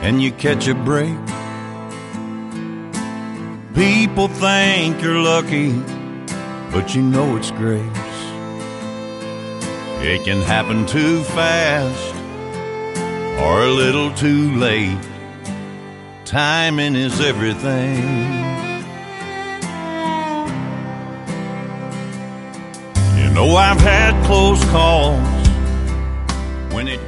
and you catch a break. People think you're lucky, but you know it's grace. It can happen too fast or a little too late. Timing is everything. You know, I've had close calls when it